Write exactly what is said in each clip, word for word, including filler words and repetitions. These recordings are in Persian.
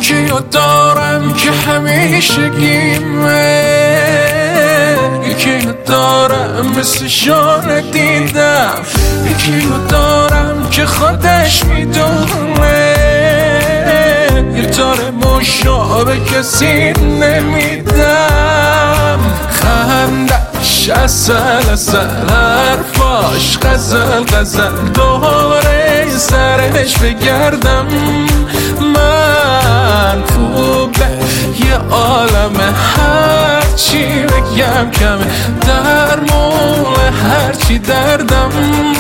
یکی رو دارم که همیشه گیمه، یکی رو دارم مثل شانه دیدم، یکی رو دارم که خودش میدونه یه تار مشابه کسی نمیدم. خندش اصل اصل، حرفاش غزل غزل، دوره سرش بگردم من خوبه یه عالمه، هرچی بگم کمه، درمون هرچی دردم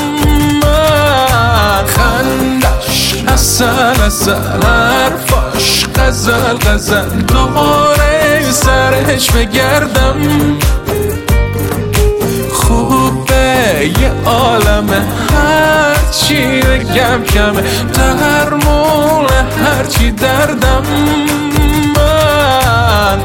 من. خندش اصل اصل، حرفاش غزل غزل، دوره سرش بگردم خوبه یه عالمه، هرچی بگم کمه، درمون هرچی دردم من.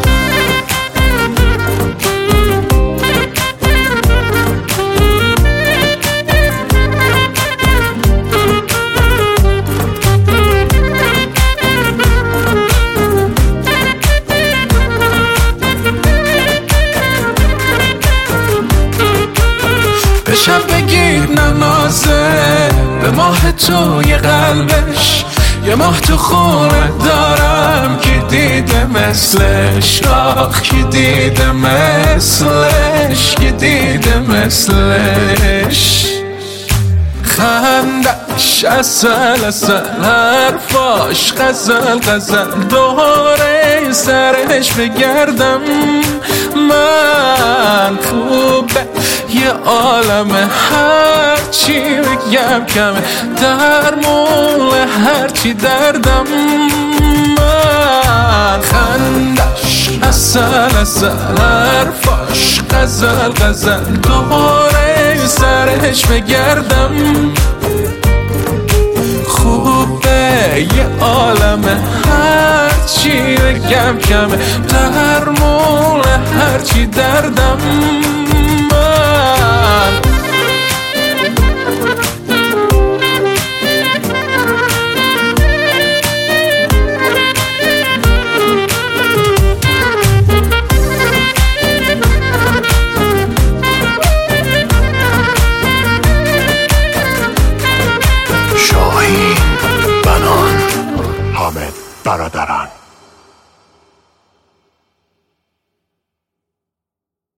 به شب بگیر ننازه، به ماه توی قلبش، یه ماه تو خونه دارم که دیده مثلش، آخ که دیده مثلش، که دیده مثلش. خندش اصل اصل، حرفاش غزل غزل، دوره سرش بگردم من خوبه یه عالمه، هرچی بگم کمه، درمون هرچی دردم من. خندش اصل اصل، حرفاش غزل غزل، دوره سرش بگردم خوبه یه عالمه، هرچی بگم کمه، درمون هرچی دردم من. شاهین بنان، حامد برادران.